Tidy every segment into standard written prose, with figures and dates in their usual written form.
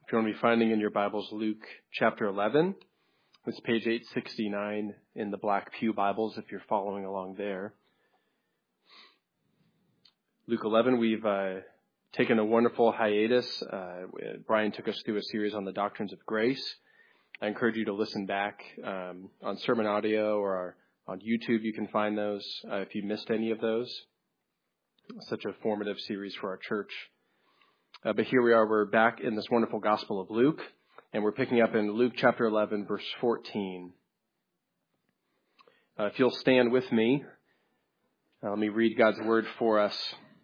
If you're going to be finding in your Bibles Luke chapter 11, it's page 869 in the Black Pew Bibles if you're following along there. Luke 11, we've taken a wonderful hiatus. Brian took us through a series on the doctrines of grace. I encourage you to listen back on sermon audio or on YouTube. You can find those if you missed any of those. Such a formative series for our church. But here we are, we're back in this wonderful Gospel of Luke, and we're picking up in Luke chapter 11, verse 14. If you'll stand with me, let me read God's word for us,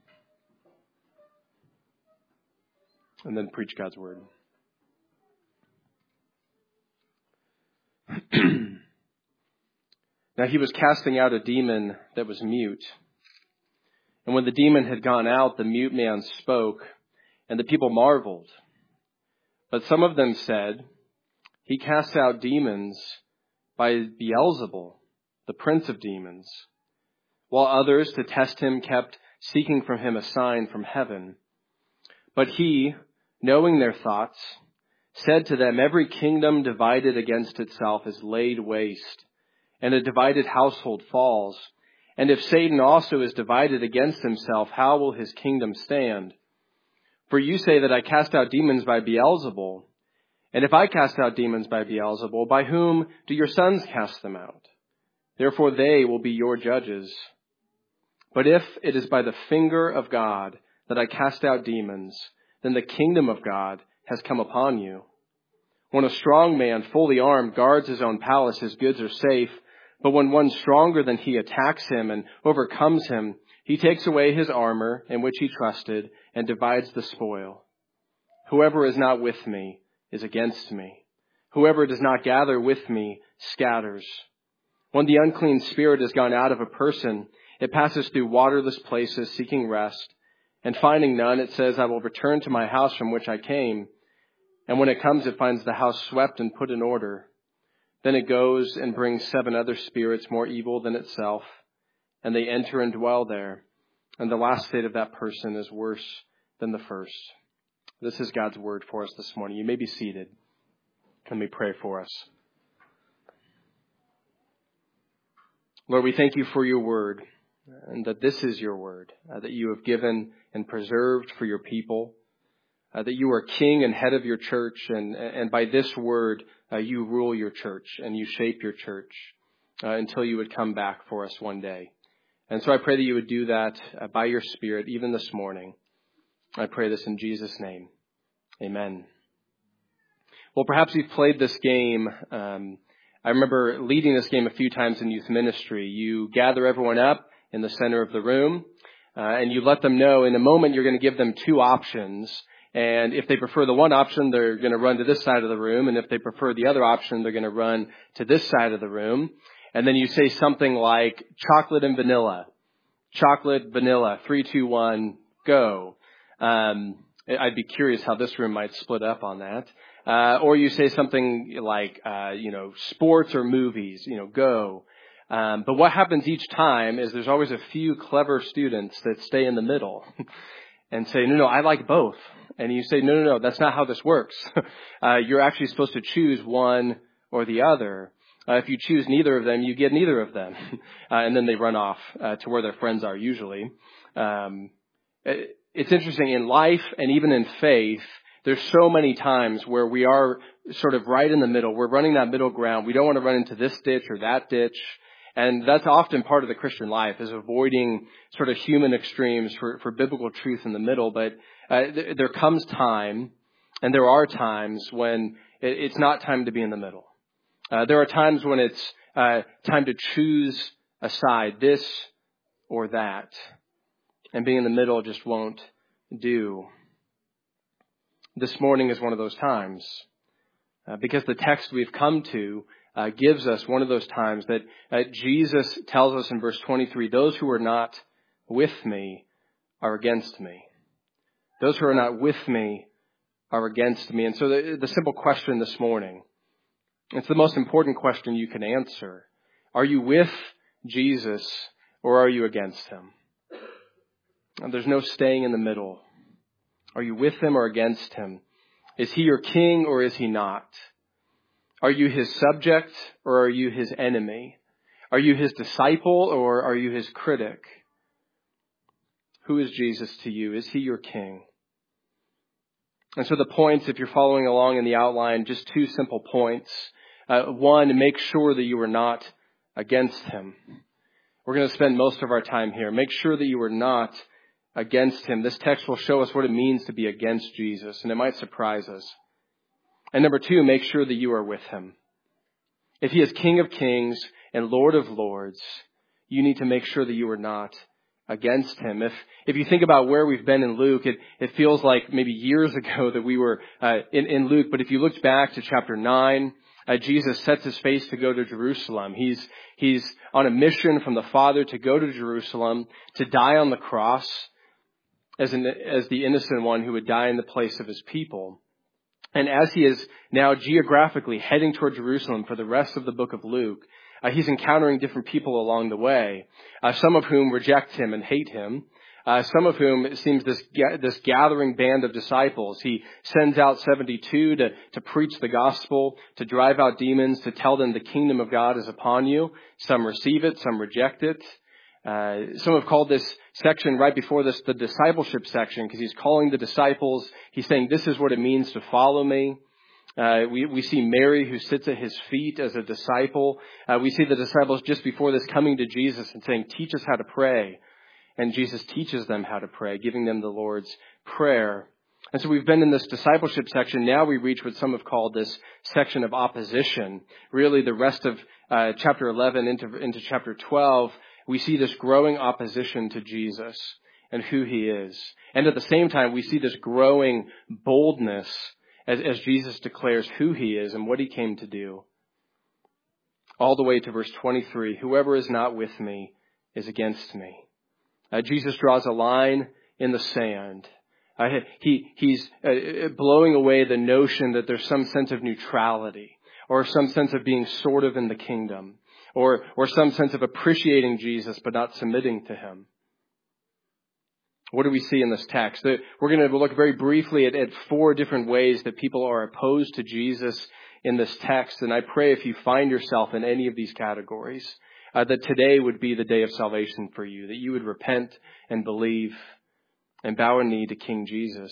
and then preach God's word. Now he was casting out a demon that was mute. And when the demon had gone out, the mute man spoke, and the people marveled. But some of them said, "He casts out demons by Beelzebul, the prince of demons." While others, to test him, kept seeking from him a sign from heaven. But he, knowing their thoughts, said to them, "Every kingdom divided against itself is laid waste, and a divided household falls. And if Satan also is divided against himself, how will his kingdom stand? For you say that I cast out demons by Beelzebul. And if I cast out demons by Beelzebul, by whom do your sons cast them out? Therefore they will be your judges. But if it is by the finger of God that I cast out demons, then the kingdom of God has come upon you. When a strong man, fully armed, guards his own palace, his goods are safe. But when one stronger than he attacks him and overcomes him, he takes away his armor in which he trusted and divides the spoil. Whoever is not with me is against me. Whoever does not gather with me scatters. When the unclean spirit has gone out of a person, it passes through waterless places seeking rest. And finding none, it says, "I will return to my house from which I came." And when it comes, it finds the house swept and put in order. Then it goes and brings 7 other spirits more evil than itself, and they enter and dwell there. And the last state of that person is worse than the first. This is God's word for us this morning. You may be seated. Let me pray for us. Lord, we thank you for your word, and that this is your word, that you have given and preserved for your people, that you are king and head of your church, and by this word, you rule your church and you shape your church until you would come back for us one day. And so I pray that you would do that by your Spirit, even this morning. I pray this in Jesus' name. Amen. Well, perhaps you've played this game. I remember leading this game a few times in youth ministry. You gather everyone up in the center of the room, and you let them know in a moment you're going to give them 2 options. And if they prefer the one option, they're going to run to this side of the room. And if they prefer the other option, they're going to run to this side of the room. And then you say something like chocolate and vanilla. Chocolate, vanilla, 3, 2, 1, go. I'd be curious how this room might split up on that. Or you say something like, sports or movies, go. But what happens each time is there's always a few clever students that stay in the middle and say, no, I like both. And you say, no, that's not how this works. You're actually supposed to choose one or the other. If you choose neither of them, you get neither of them. And then they run off to where their friends are usually. It's interesting in life and even in faith, there's so many times where we are sort of right in the middle. We're running that middle ground. We don't want to run into this ditch or that ditch. And that's often part of the Christian life, is avoiding sort of human extremes for biblical truth in the middle. But there comes time, and there are times when it's not time to be in the middle. There are times when it's time to choose a side, this or that. And being in the middle just won't do. This morning is one of those times, because the text we've come to gives us one of those times that Jesus tells us in verse 23, those who are not with me are against me. Those who are not with me are against me. And so the simple question this morning, it's the most important question you can answer. Are you with Jesus or are you against him? And there's no staying in the middle. Are you with him or against him? Is he your king or is he not? Are you his subject or are you his enemy? Are you his disciple or are you his critic? Who is Jesus to you? Is he your king? And so the points, if you're following along in the outline, just two simple points. One, make sure that you are not against him. We're going to spend most of our time here. Make sure that you are not against him. This text will show us what it means to be against Jesus, and it might surprise us. And number two, make sure that you are with him. If he is King of Kings and Lord of Lords, you need to make sure that you are not against him. If you think about where we've been in Luke, it feels like maybe years ago that we were in Luke. But if you looked back to chapter 9, Jesus sets his face to go to Jerusalem. He's on a mission from the Father to go to Jerusalem, to die on the cross as the innocent one who would die in the place of his people. And as he is now geographically heading toward Jerusalem for the rest of the book of Luke, he's encountering different people along the way, some of whom reject him and hate him, some of whom it seems this gathering band of disciples. He sends out 72 to preach the gospel, to drive out demons, to tell them the kingdom of God is upon you. Some receive it, some reject it. Some have called this section right before this the discipleship section, because he's calling the disciples. He's saying, this is what it means to follow me. We see Mary, who sits at his feet as a disciple. We see the disciples just before this coming to Jesus and saying, teach us how to pray. And Jesus teaches them how to pray, giving them the Lord's Prayer. And so we've been in this discipleship section. Now we reach what some have called this section of opposition. Really, the rest of chapter 11 into chapter 12, we see this growing opposition to Jesus and who he is. And at the same time, we see this growing boldness as Jesus declares who he is and what he came to do. All the way to verse 23, whoever is not with me is against me. Jesus draws a line in the sand. He's blowing away the notion that there's some sense of neutrality or some sense of being sort of in the kingdom or some sense of appreciating Jesus but not submitting to him. What do we see in this text? We're going to look very briefly at 4 different ways that people are opposed to Jesus in this text. And I pray if you find yourself in any of these categories, that today would be the day of salvation for you, that you would repent and believe and bow a knee to King Jesus.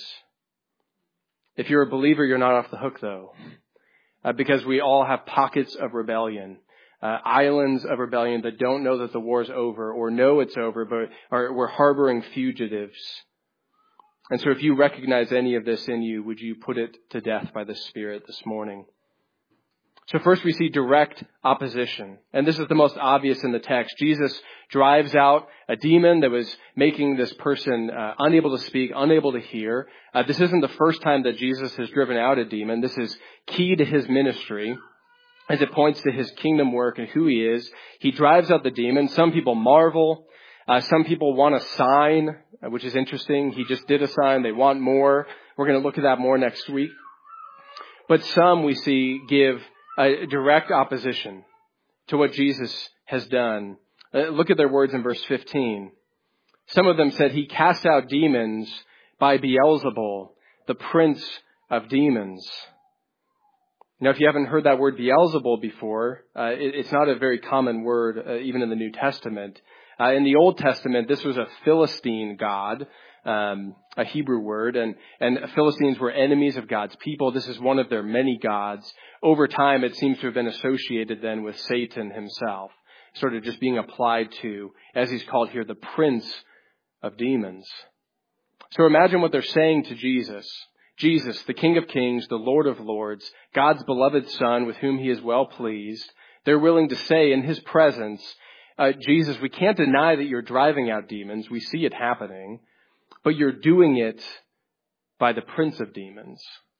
If you're a believer, you're not off the hook, though, because we all have pockets of rebellion, islands of rebellion that don't know that the war's over or know it's over, but we're harboring fugitives. And so if you recognize any of this in you, would you put it to death by the Spirit this morning? So first we see direct opposition. And this is the most obvious in the text. Jesus drives out a demon that was making this person unable to speak, unable to hear. This isn't the first time that Jesus has driven out a demon. This is key to his ministry as it points to his kingdom work and who he is. He drives out the demon. Some people marvel. Some people want a sign, which is interesting. He just did a sign. They want more. We're going to look at that more next week. But some we see give a direct opposition to what Jesus has done. Look at their words in verse 15. Some of them said he cast out demons by Beelzebul, the prince of demons. Now, if you haven't heard that word Beelzebul before, it's not a very common word, even in the New Testament. In the Old Testament, this was a Philistine god, a Hebrew word, and Philistines were enemies of God's people. This is one of their many gods. Over time, it seems to have been associated then with Satan himself, sort of just being applied to, as he's called here, the prince of demons. So imagine what they're saying to Jesus. Jesus, the King of Kings, the Lord of Lords, God's beloved Son with whom he is well pleased. They're willing to say in his presence, Jesus, we can't deny that you're driving out demons. We see it happening. But you're doing it by the prince of demons.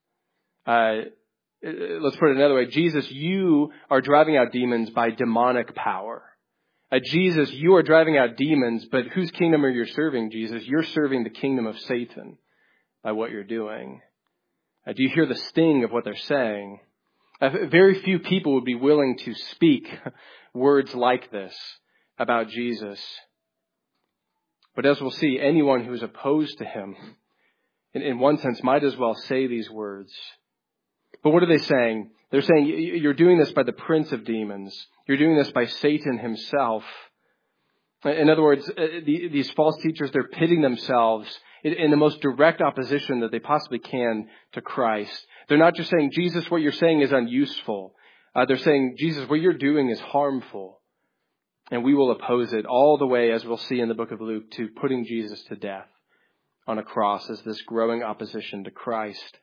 Let's put it another way. Jesus, you are driving out demons by demonic power. Jesus, you are driving out demons, but whose kingdom are you serving, Jesus? You're serving the kingdom of Satan by what you're doing. Do you hear the sting of what they're saying? Very few people would be willing to speak words like this about Jesus. But as we'll see, anyone who is opposed to him in one sense, might as well say these words. But what are they saying? They're saying, you're doing this by the prince of demons. You're doing this by Satan himself. In other words, these false teachers, they're pitting themselves in the most direct opposition that they possibly can to Christ. They're not just saying, Jesus, what you're saying is unuseful. They're saying, Jesus, what you're doing is harmful. And we will oppose it all the way, as we'll see in the book of Luke, to putting Jesus to death on a cross as this growing opposition to Christ.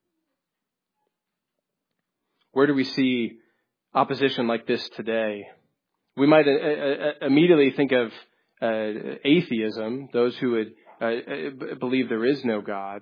Where do we see opposition like this today? We might immediately think of atheism, those who would believe there is no God.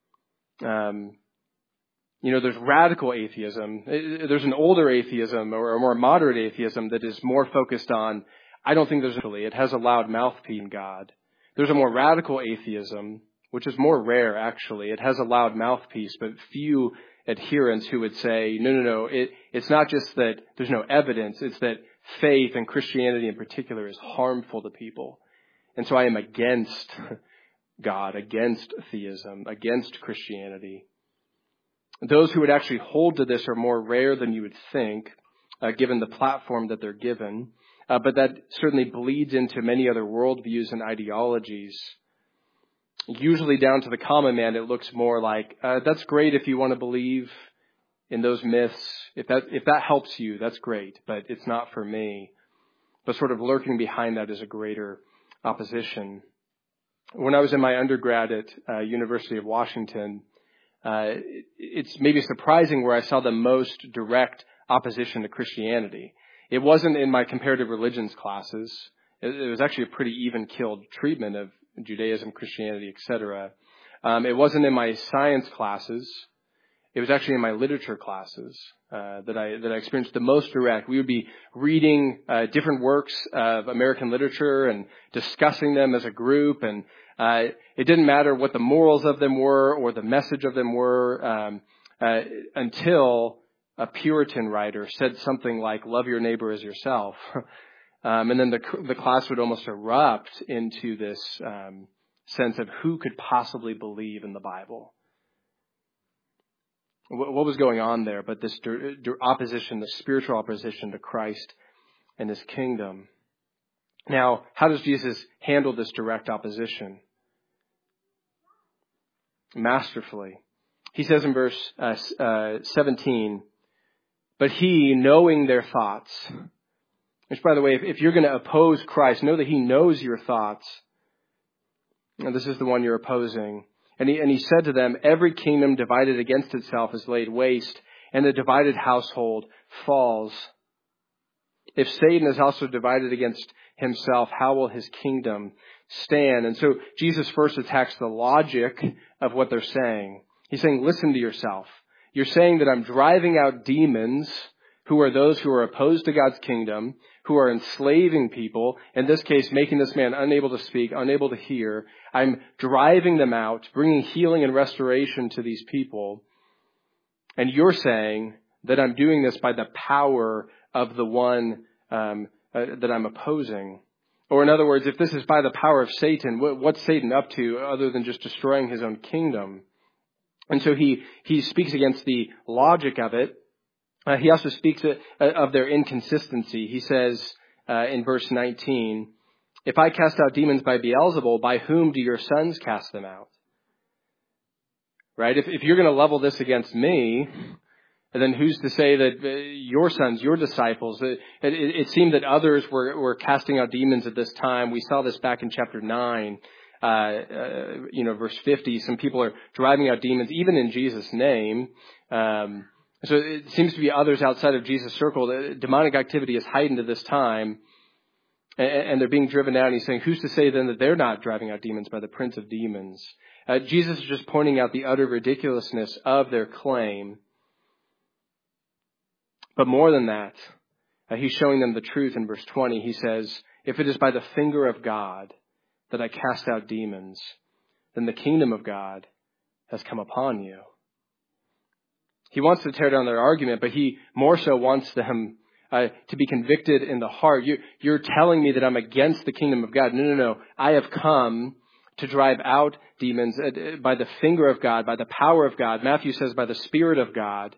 There's radical atheism. There's an older atheism or a more moderate atheism that is more focused on, I don't think there's actually, it has a loud mouthpiece in God. There's a more radical atheism, which is more rare actually. It has a loud mouthpiece, but few adherents who would say, no, it's not just that there's no evidence, it's that faith and Christianity in particular is harmful to people. And so I am against God, against theism, against Christianity. Those who would actually hold to this are more rare than you would think, given the platform that they're given. But that certainly bleeds into many other worldviews and ideologies. Usually down to the common man, it looks more like, that's great if you want to believe in those myths. If that helps you, that's great, but it's not for me. But sort of lurking behind that is a greater opposition. When I was in my undergrad at University of Washington, it's maybe surprising where I saw the most direct opposition to Christianity. It wasn't in my comparative religions classes. It was actually a pretty even-keeled treatment of Judaism, Christianity, etc. It wasn't in my science classes. It was actually in my literature classes that I experienced the most direct. We would be reading different works of American literature and discussing them as a group, and it didn't matter what the morals of them were or the message of them were until a Puritan writer said something like, love your neighbor as yourself. And then the class would almost erupt into this sense of who could possibly believe in the Bible. What was going on there but this opposition, the spiritual opposition to Christ and his kingdom. Now, how does Jesus handle this direct opposition? Masterfully. He says in verse 17, but he, knowing their thoughts, which, by the way, if you're going to oppose Christ, know that he knows your thoughts. And this is the one you're opposing. And he said to them, every kingdom divided against itself is laid waste, and the divided household falls. If Satan is also divided against himself, how will his kingdom stand? And so Jesus first attacks the logic of what they're saying. He's saying, listen to yourself. You're saying that I'm driving out demons, who are those who are opposed to God's kingdom, who are enslaving people, in this case, making this man unable to speak, unable to hear. I'm driving them out, bringing healing and restoration to these people. And you're saying that I'm doing this by the power of the one that I'm opposing. Or in other words, if this is by the power of Satan, what's Satan up to other than just destroying his own kingdom? And so he speaks against the logic of it. He also speaks of their inconsistency. He says in verse 19, if I cast out demons by Beelzebul, by whom do your sons cast them out? Right? If you're going to level this against me, then who's to say that your sons, your disciples, it seemed that others were casting out demons at this time. We saw this back in chapter 9, verse 50. Some people are driving out demons, even in Jesus' name. So it seems to be others outside of Jesus' circle. The demonic activity is heightened at this time, and they're being driven out. And he's saying, who's to say then that they're not driving out demons by the prince of demons? Jesus is just pointing out the utter ridiculousness of their claim. But more than that, he's showing them the truth in verse 20. He says, if it is by the finger of God that I cast out demons, then the kingdom of God has come upon you. He wants to tear down their argument, but he more so wants them to be convicted in the heart. You're telling me that I'm against the kingdom of God. No. I have come to drive out demons by the finger of God, by the power of God. Matthew says by the Spirit of God,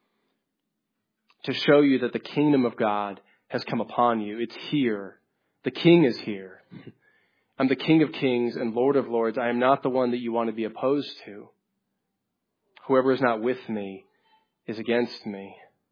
to show you that the kingdom of God has come upon you. It's here. The King is here. I'm the King of kings and Lord of lords. I am not the one that you want to be opposed to. Whoever is not with me is against me.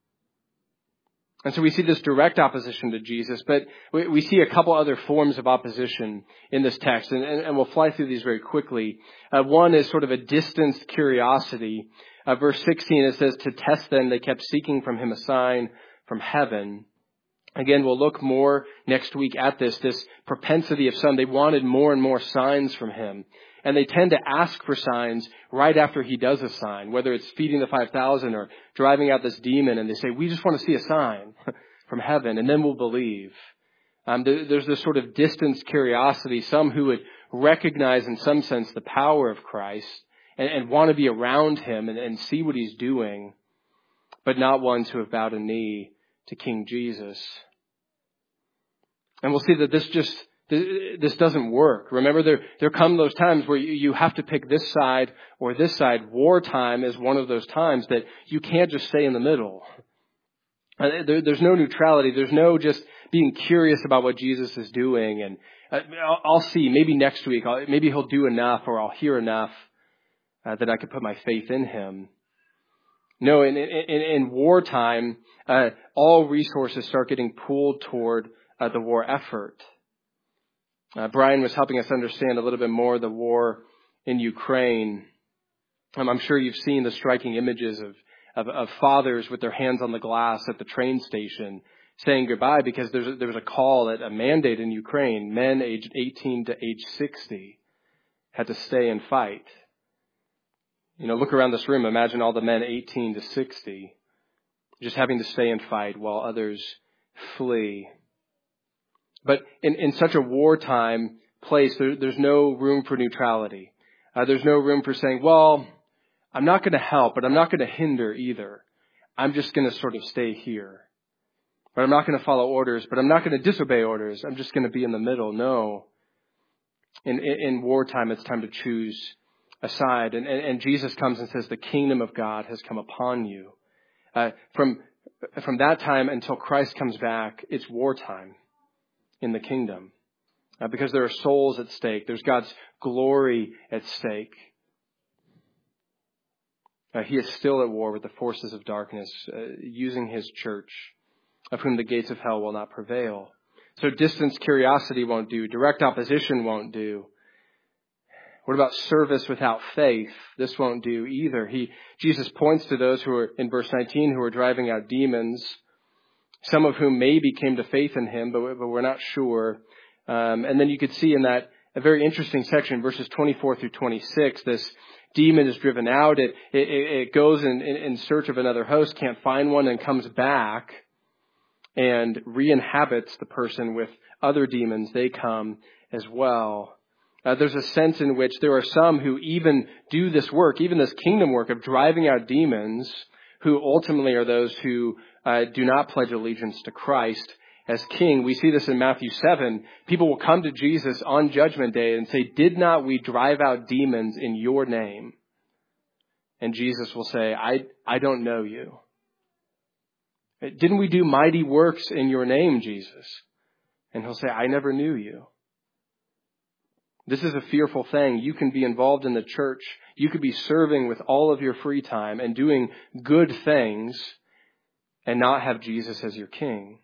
And so we see this direct opposition to Jesus, but we see a couple other forms of opposition in this text, and we'll fly through these very quickly. One is sort of a distanced curiosity. Verse 16, it says, to test them, they kept seeking from him a sign from heaven. Again, we'll look more next week at this propensity of some. They wanted more and more signs from him. And they tend to ask for signs right after he does a sign, whether it's feeding the 5,000 or driving out this demon. And they say, we just want to see a sign from heaven, and then we'll believe. There's this sort of distant curiosity, some who would recognize in some sense the power of Christ and want to be around him and see what he's doing, but not ones who have bowed a knee to King Jesus. And we'll see that this doesn't work. Remember, there come those times where you have to pick this side or this side. Wartime is one of those times that you can't just stay in the middle. There's no neutrality. There's no just being curious about what Jesus is doing. And I'll see, maybe next week, maybe he'll do enough or I'll hear enough that I could put my faith in him. No, in wartime, all resources start getting pulled toward the war effort. Brian was helping us understand a little bit more the war in Ukraine. I'm sure you've seen the striking images of fathers with their hands on the glass at the train station saying goodbye because there was a call at a mandate in Ukraine. Men aged 18 to age 60 had to stay and fight. Look around this room. Imagine all the men 18 to 60 just having to stay and fight while others flee. But in such a wartime place, there's no room for neutrality. There's no room for saying, well, I'm not going to help, but I'm not going to hinder either. I'm just going to sort of stay here. But I'm not going to follow orders, but I'm not going to disobey orders. I'm just going to be in the middle. No. In wartime, it's time to choose a side. And Jesus comes and says, the kingdom of God has come upon you. From that time until Christ comes back, it's wartime in the kingdom, because there are souls at stake. There's God's glory at stake. He is still at war with the forces of darkness, using his church, of whom the gates of hell will not prevail. So distance curiosity won't do. Direct opposition won't do. What about service without faith? This won't do either. Jesus points to those who are, in verse 19, who are driving out demons, some of whom maybe came to faith in him, but we're not sure. And then you could see in that a very interesting section, verses 24 through 26, this demon is driven out. It goes in search of another host, can't find one, and comes back and re-inhabits the person with other demons. They come as well. There's a sense in which there are some who even do this work, even this kingdom work of driving out demons, who ultimately are those who do not pledge allegiance to Christ as king. We see this in Matthew 7. People will come to Jesus on Judgment Day and say, did not we drive out demons in your name? And Jesus will say, I don't know you. Didn't we do mighty works in your name, Jesus? And he'll say, I never knew you. This is a fearful thing. You can be involved in the church. You could be serving with all of your free time and doing good things and not have Jesus as your king.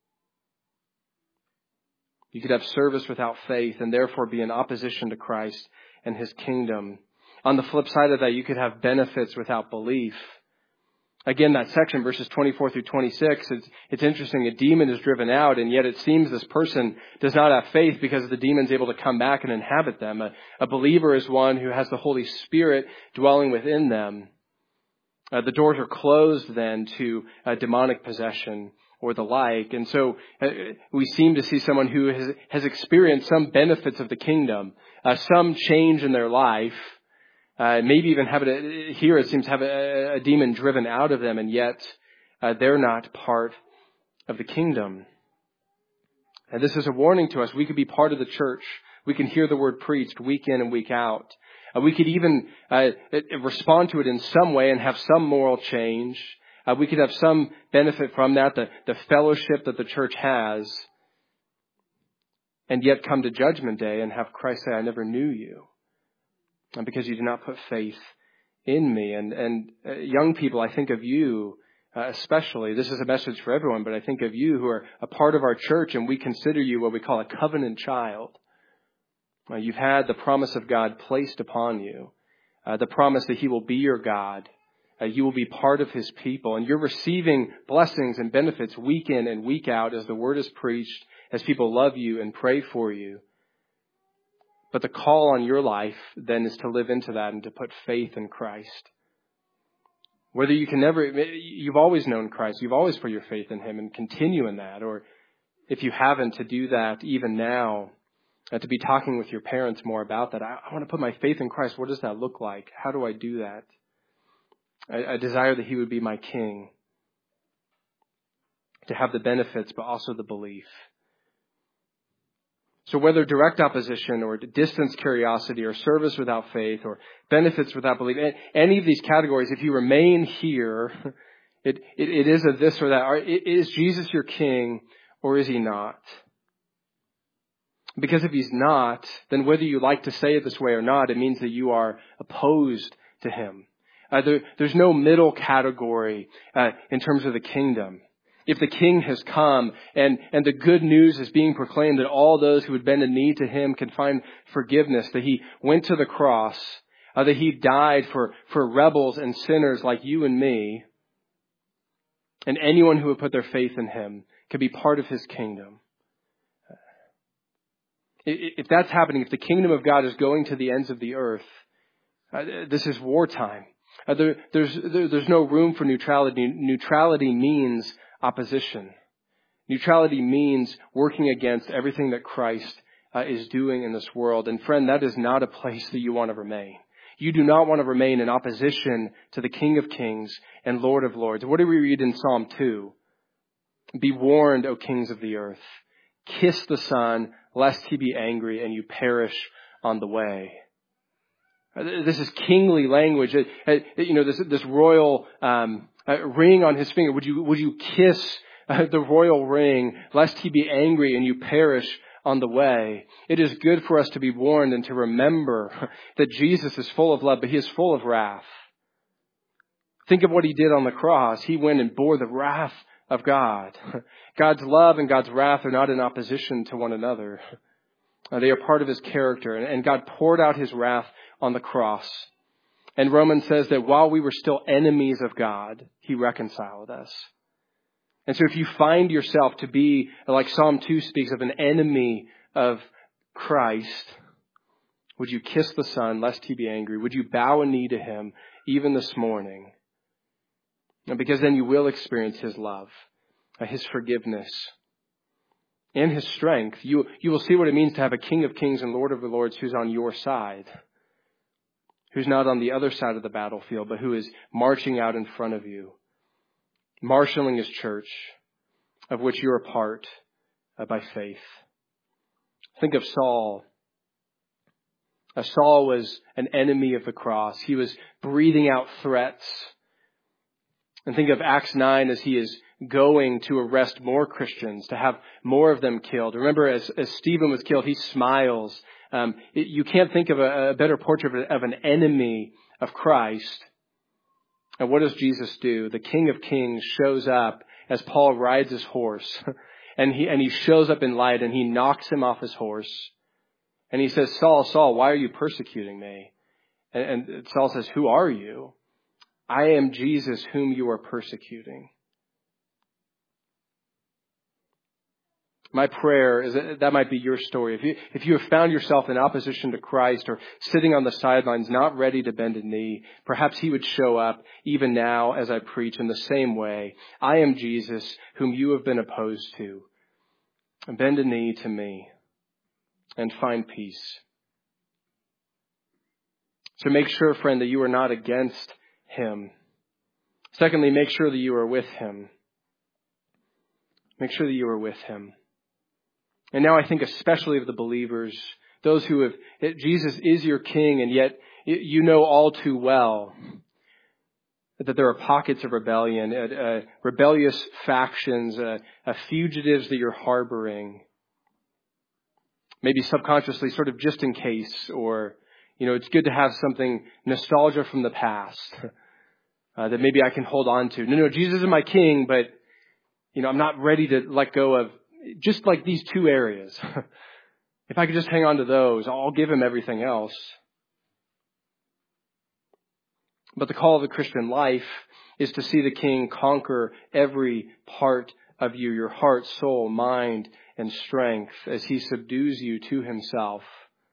You could have service without faith and therefore be in opposition to Christ and his kingdom. On the flip side of that, you could have benefits without belief. Again, that section, verses 24 through 26, it's interesting. A demon is driven out, and yet it seems this person does not have faith because the demon's able to come back and inhabit them. A believer is one who has the Holy Spirit dwelling within them. The doors are closed then to demonic possession or the like. And so we seem to see someone who has experienced some benefits of the kingdom, some change in their life. Maybe even it seems to have a demon driven out of them, and yet they're not part of the kingdom. And this is a warning to us. We could be part of the church, We can hear the word preached week in and week out. We could even respond to it in some way and have some moral change. We could have some benefit from that, the fellowship that the church has, and yet come to Judgment Day and have Christ say, I never knew you, because you did not put faith in me. And young people, I think of you especially. This is a message for everyone, but I think of you who are a part of our church, and we consider you what we call a covenant child. You've had the promise of God placed upon you, the promise that He will be your God. You will be part of His people, and you're receiving blessings and benefits week in and week out as the word is preached, as people love you and pray for you. But the call on your life then is to live into that and to put faith in Christ. Whether you've always known Christ, you've always put your faith in Him and continue in that, or if you haven't, to do that even now, to be talking with your parents more about that. I want to put my faith in Christ. What does that look like? How do I do that? I desire that He would be my King, to have the benefits, but also the belief. So whether direct opposition or distance curiosity or service without faith or benefits without belief, any of these categories, if you remain here, it is a this or that. Is Jesus your King or is He not? Because if He's not, then whether you like to say it this way or not, it means that you are opposed to Him. There's no middle category in terms of the kingdom. If the King has come and the good news is being proclaimed that all those who would bend a knee to Him can find forgiveness, that He went to the cross, that He died for rebels and sinners like you and me, and anyone who would put their faith in Him can be part of His kingdom. If that's happening, if the kingdom of God is going to the ends of the earth, this is wartime. There's no room for neutrality. Neutrality means opposition. Neutrality means working against everything that Christ is doing in this world. And friend, that is not a place that you want to remain. You do not want to remain in opposition to the King of Kings and Lord of Lords. What do we read in Psalm 2? Be warned, O kings of the earth. Kiss the Son, lest He be angry and you perish on the way. This is kingly language. This royal ring on His finger. Would you kiss the royal ring, lest He be angry and you perish on the way? It is good for us to be warned and to remember that Jesus is full of love, but He is full of wrath. Think of what He did on the cross. He went and bore the wrath of God. God's love and God's wrath are not in opposition to one another. They are part of His character, and God poured out His wrath on the cross. And Romans says that while we were still enemies of God, He reconciled us. And so if you find yourself to be, like Psalm 2 speaks of, an enemy of Christ, would you kiss the Son lest He be angry? Would you bow a knee to Him even this morning? And because then you will experience His love, His forgiveness, and His strength. You will see what it means to have a King of Kings and Lord of the Lords who's on your side, who's not on the other side of the battlefield, but who is marching out in front of you, marshaling His church, of which you're a part by faith. Think of Saul. Saul was an enemy of the cross. He was breathing out threats. And think of Acts 9 as he is going to arrest more Christians, to have more of them killed. Remember, as Stephen was killed, he smiles. You can't think of a better portrait of an enemy of Christ. And what does Jesus do? The King of Kings shows up as Paul rides his horse. And he shows up in light and He knocks him off his horse. And He says, Saul, Saul, why are you persecuting me? And Saul says, who are you? I am Jesus whom you are persecuting. My prayer is that might be your story. If you have found yourself in opposition to Christ or sitting on the sidelines, not ready to bend a knee, perhaps He would show up even now as I preach in the same way. I am Jesus whom you have been opposed to. Bend a knee to me and find peace. So make sure, friend, that you are not against Him. Secondly, make sure that you are with Him. Make sure that you are with Him. And now I think especially of the believers those who have, Jesus is your king, and yet you know all too well that there are pockets of rebellion, rebellious factions, fugitives that you're harboring, maybe subconsciously, sort of just in case, or, it's good to have something, nostalgia from the past, that maybe I can hold on to. No, Jesus is my king, but, I'm not ready to let go of just like these two areas. If I could just hang on to those, I'll give him everything else. But the call of the Christian life is to see the King conquer every part of you, your heart, soul, mind, and strength, as he subdues you to himself.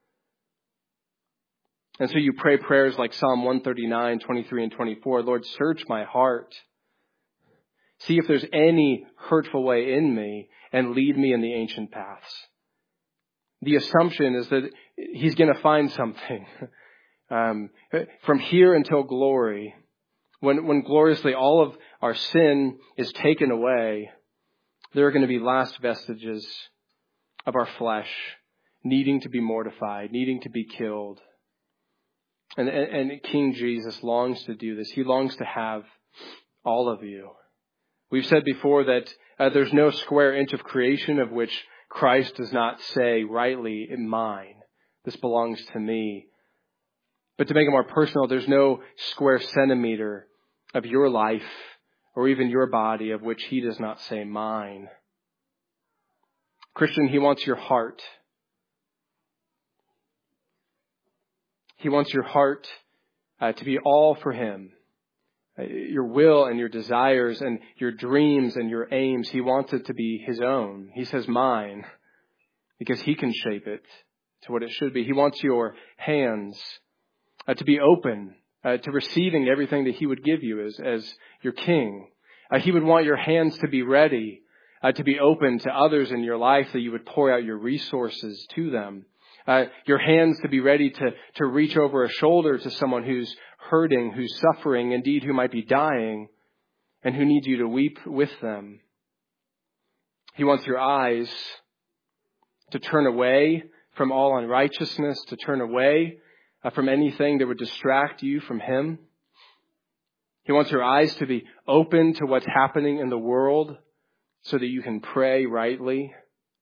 And so you pray prayers like Psalm 139, 23, and 24. Lord, search my heart. See if there's any hurtful way in me, and lead me in the ancient paths. The assumption is that he's going to find something. From here until glory, when gloriously all of our sin is taken away, there are going to be last vestiges of our flesh needing to be mortified, needing to be killed. And King Jesus longs to do this. He longs to have all of you. We've said before that there's no square inch of creation of which Christ does not say rightly, mine. This belongs to me. But to make it more personal, there's no square centimeter of your life or even your body of which he does not say mine. Christian, he wants your heart. He wants your heart to be all for him. Your will and your desires and your dreams and your aims, he wants it to be his own. He says mine because he can shape it to what it should be. He wants your hands to be open to receiving everything that he would give you as your king. He would want your hands to be ready, to be open to others in your life, that you would pour out your resources to them. Your hands to be ready to reach over a shoulder to someone who's hurting, who's suffering, indeed who might be dying, and who needs you to weep with them. He wants your eyes to turn away from all unrighteousness, to turn away from anything that would distract you from him. He wants your eyes to be open to what's happening in the world so that you can pray rightly.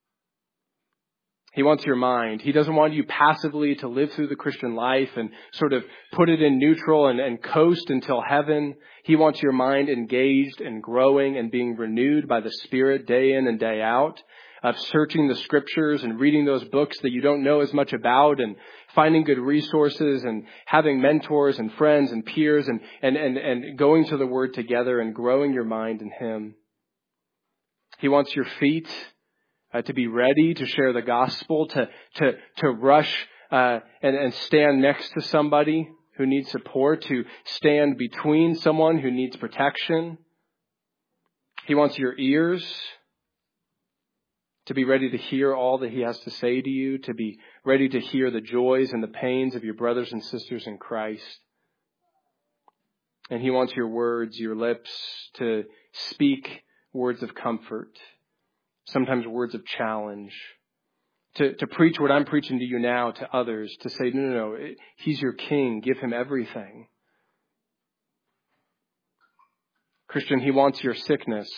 He wants your mind. He doesn't want you passively to live through the Christian life and sort of put it in neutral and coast until heaven. He wants your mind engaged and growing and being renewed by the Spirit day in and day out, of searching the scriptures and reading those books that you don't know as much about, and finding good resources and having mentors and friends and peers and going to the Word together and growing your mind in him. He wants your feet to be ready to share the gospel, to rush and stand next to somebody who needs support, to stand between someone who needs protection. He wants your ears to be ready to hear all that he has to say to you, to be ready to hear the joys and the pains of your brothers and sisters in Christ. And he wants your words, your lips, to speak words of comfort, sometimes words of challenge, to preach what I'm preaching to you now to others, to say, no, he's your king, give him everything. Christian, he wants your sickness.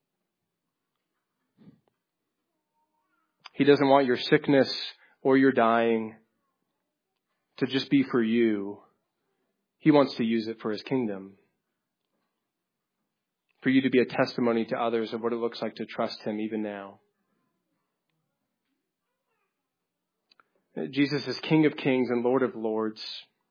He doesn't want your sickness or your dying to just be for you. He wants to use it for his kingdom, for you to be a testimony to others of what it looks like to trust him even now. Jesus is King of Kings and Lord of Lords.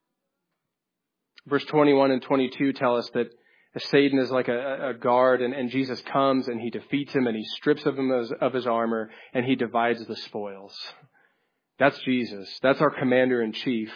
Verse 21 and 22 tell us that Satan is like a guard, and Jesus comes and he defeats him and he strips of him of his armor and he divides the spoils. That's Jesus. That's our commander in chief.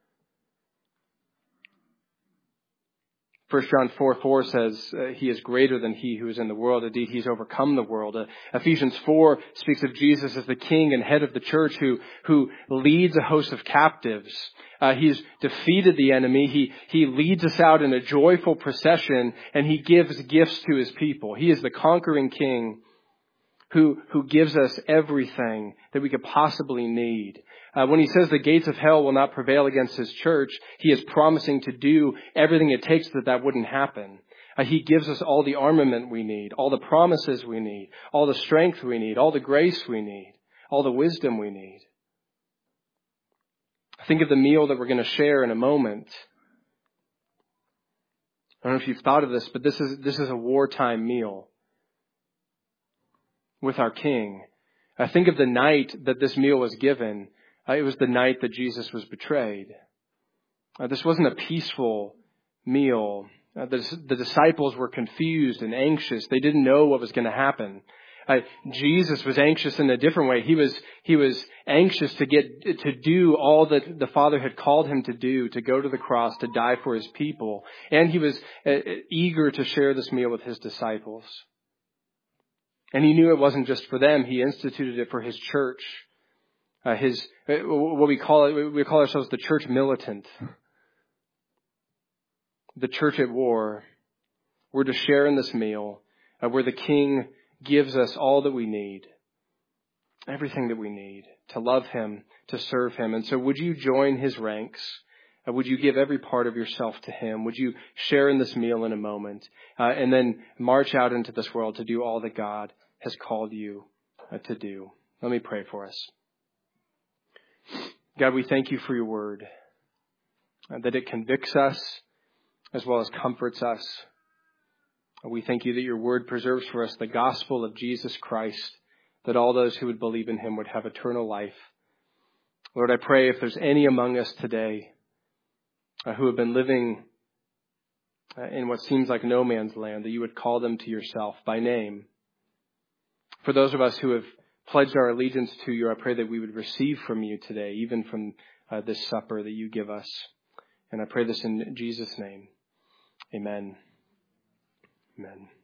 1 John 4:4 says he is greater than he who is in the world. Indeed, he's overcome the world. Ephesians 4 speaks of Jesus as the king and head of the church who leads a host of captives. He's defeated the enemy. He leads us out in a joyful procession, and he gives gifts to his people. He is the conquering king who gives us everything that we could possibly need. When he says the gates of hell will not prevail against his church, he is promising to do everything it takes that wouldn't happen. He gives us all the armament we need, all the promises we need, all the strength we need, all the grace we need, all the wisdom we need. Think of the meal that we're going to share in a moment. I don't know if you've thought of this, but this is a wartime meal with our King. Think of the night that this meal was given. It was the night that Jesus was betrayed. This wasn't a peaceful meal. The disciples were confused and anxious. They didn't know what was going to happen. Jesus was anxious in a different way. He was anxious to do all that the Father had called him to do, to go to the cross, to die for his people. And he was eager to share this meal with his disciples. And he knew it wasn't just for them. He instituted it for his church. We call ourselves the church militant. The church at war. We're to share in this meal where the King gives us all that we need. Everything that we need to love him, to serve him. And so would you join his ranks? Would you give every part of yourself to him? Would you share in this meal in a moment? And then march out into this world to do all that God has called you to do. Let me pray for us. God, we thank you for your word, that it convicts us as well as comforts us. We thank you that your word preserves for us the gospel of Jesus Christ, that all those who would believe in him would have eternal life. Lord, I pray if there's any among us today who have been living in what seems like no man's land, that you would call them to yourself by name. For those of us who have pledged our allegiance to you, I pray that we would receive from you today, even from this supper that you give us. And I pray this in Jesus' name. Amen. Amen.